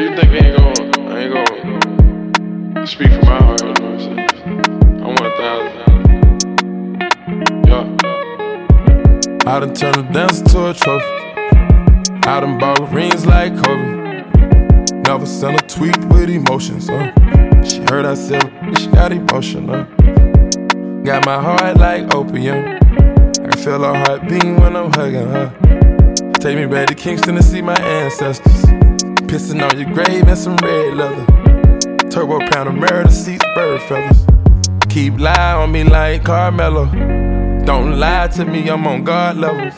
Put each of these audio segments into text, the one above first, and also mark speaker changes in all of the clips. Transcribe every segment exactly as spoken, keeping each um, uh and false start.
Speaker 1: really think I ain't gon' I ain't gon' speak from my heart, you know what I'm saying? I want a thousand. Yeah.
Speaker 2: I done turned a dancer to a trophy. I done bought rings like Kobe. Never sent a tweet with emotions, huh? She heard I said it, she got emotional. Got my heart like opium. I can feel her heart beating when I'm hugging her. Take me back to Kingston to see my ancestors. Pissing on your grave in some red leather. Turbo Panamera seats, bird feathers. Keep lie on me like Carmelo. Don't lie to me, I'm on God levels.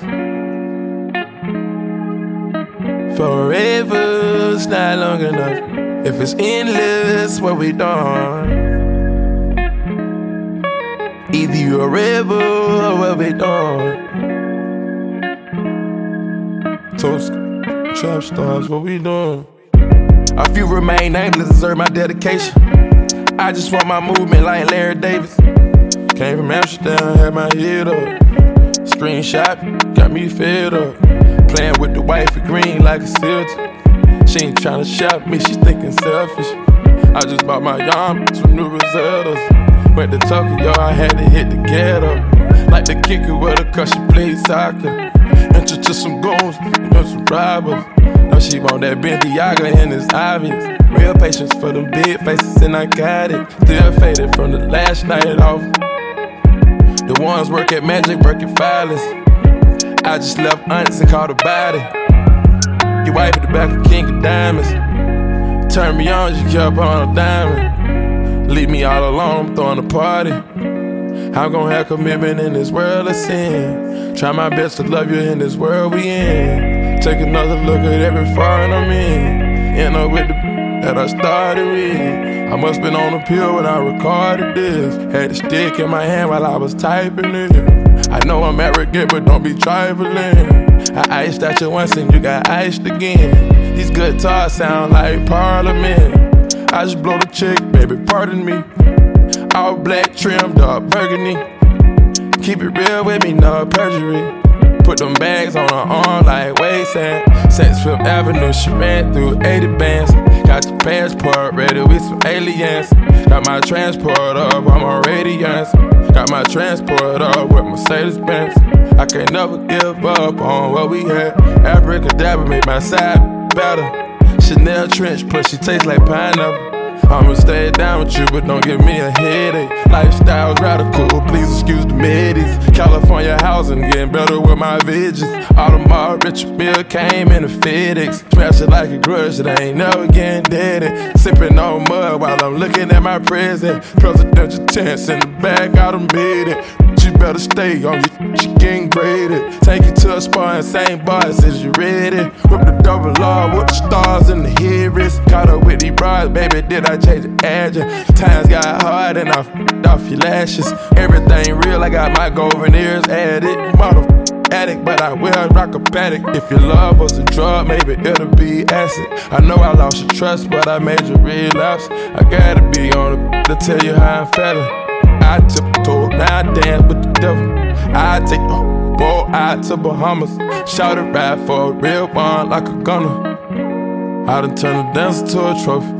Speaker 2: Forever's not long enough. If it's endless, what we done? Either you a rebel or what we done? Toast, trap stars, what we doing? A few remain nameless, deserve my dedication. I just want my movement like Larry Davis. Came from Amsterdam, had my head up. Screenshot, got me fed up. Playing with the wifey green like a silter. She ain't tryna shop me, she thinking selfish. I just bought my yarn, some new Rosettas. Went to Tokyo, I had to hit the ghetto. Like the kicker with her cause she played soccer. Introduced to some goons, you know, some robbers. Know she want that Balenciaga and it's obvious. Real patience for them big faces and I got it. Still faded from the last night off. The ones work at Magic, work at Filers. I just left aunts and caught a body. Your wife at the back of King of Diamonds. Turn me on, she kept on a diamond. Leave me all alone, I'm throwing a party. I'm gon' have commitment in this world of sin. Try my best to love you in this world we in. Take another look at every foreign I'm in. End up with the that I started with. I must been on a pill when I recorded this. Had the stick in my hand while I was typing it. I know I'm arrogant, but don't be trifling. I iced at you once and you got iced again. These guitars sound like Parliament. I just blow the chick, baby, pardon me. All black trim, dark burgundy. Keep it real with me, no perjury. Put them bags on her arm like waistband. Sex Fifth Avenue, she ran through eighty bands. Got your passport ready with some aliens. Got my transport up, I'm on radiance. Got my transport up with Mercedes-Benz. I can't never give up on what we had. Abracadabra made my side better. Chanel trench plus she tastes like pineapple. I'ma stay down with you, but don't give me a headache. Lifestyle's radical, please excuse the middies. California housing, getting better with my veggies. Audemars Richard Mille came in a FedEx. Smash it like a grudge that I ain't never getting dead. Sipping on mud while I'm looking at my present. Presidential tents in the back, got them bedded. You better stay on your she getting graded. Take you to a spot and same bars as you ready. Whip the double R with the stars and the hearings. Caught up with these bras, baby, did I change the address? Times got hard and I f***ed off your lashes. Everything real, I got my golden ears added. Mother addict, but I will rock a paddock. If your love was a drug, maybe it'll be acid. I know I lost your trust, but I made you relapse. I gotta be on the to tell you how I'm feeling. I tiptoe, now I dance with the devil. I take the boy out to Bahamas. Shout it ride for a real one like a gunner. I done turned a dancer to a trophy.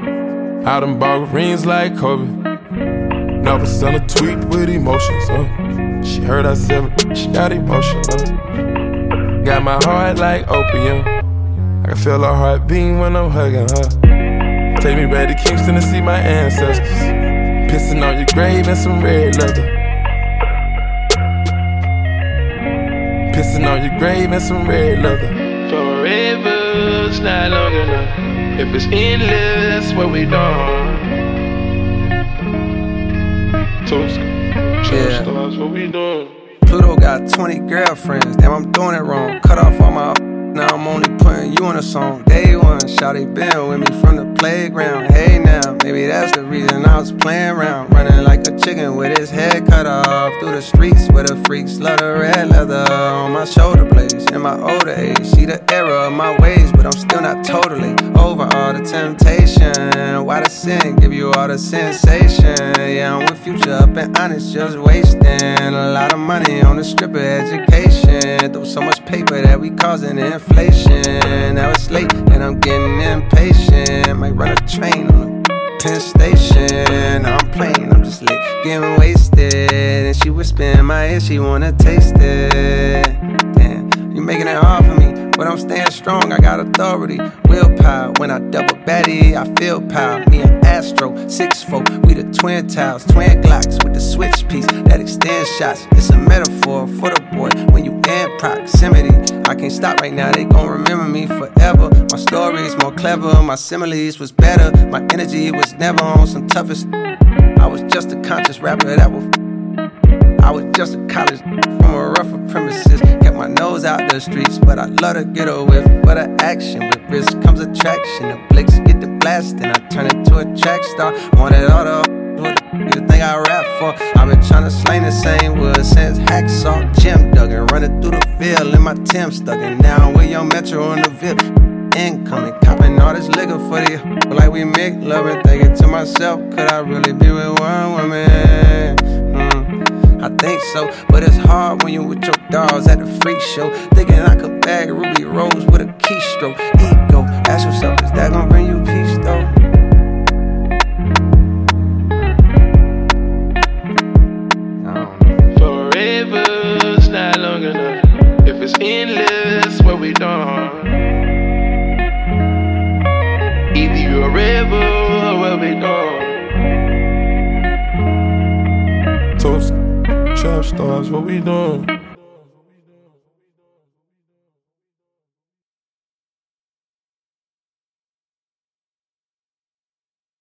Speaker 2: I done bought rings like Kobe. Never sent a tweet with emotions, huh? She heard I said it, she got emotional. Got my heart like opium. I can feel her heart beating when I'm hugging her. Take me back to Kingston to see my ancestors. Pissing on your grave in some red leather. Pissing on your grave in some red leather.
Speaker 1: Forever's not long enough. If it's endless, what we done? Toast,
Speaker 3: yeah.
Speaker 1: stars, what we doing?
Speaker 3: Pluto got twenty girlfriends. Damn, I'm doing it wrong. Cut off all my. Now I'm only putting you in a song. Day one, shawty been with me from the playground. Hey now, maybe that's the reason I was playing around. Running like a chicken with his head cut off. Through the streets with the freaks, love the red leather on my shoulder blades. In my older age, see the error of my ways, but I'm still not totally over all the temptation. Why the sin give you all the sensation? Yeah, I'm with Future up and honest, just wasting a lot of money on the stripper education. Through so much paper that we causing inflation. inflation. Now it's late and I'm getting impatient. Might run a train on the Penn Station. I'm playing, I'm just lit, getting wasted. And she whisper in my ear, she wanna taste it. Damn, you making it hard for me, but I'm staying strong, I got authority. Willpower, when I double batty, I feel power. Me and Astro, six four, we the twin towers. Twin Glocks with the switch piece that extends shots. It's a metaphor for the boy when you in proximity. I can't stop right now, they gon' remember me forever. My story's more clever, my similes was better. My energy was never on some toughest. I was just a conscious rapper that was I was just a college from a rougher premises. Kept my nose out the streets, but I love to get a whiff for the action. With risk comes attraction. The blicks get the blast, and I turn into a track star. Wanted all the what the thing I rap for. I've been trying to slang the same wood since Hacksaw Jim Duggan. Running through the field in my Tim stuck. And now I'm with your Metro on the V I P. Incoming, copping all this liquor for the like we make love and thinking to myself, could I really be with one woman? Mm, I think so, but it's hard when you with your dogs at the freak show. Thinking I could bag Ruby Rose with a keystroke. Ego, ask yourself, is that gonna bring you peace though?
Speaker 1: Forever's not long enough. If it's endless, what we done? Either you a river or what we done?
Speaker 2: Toast, trap stars, what we doing?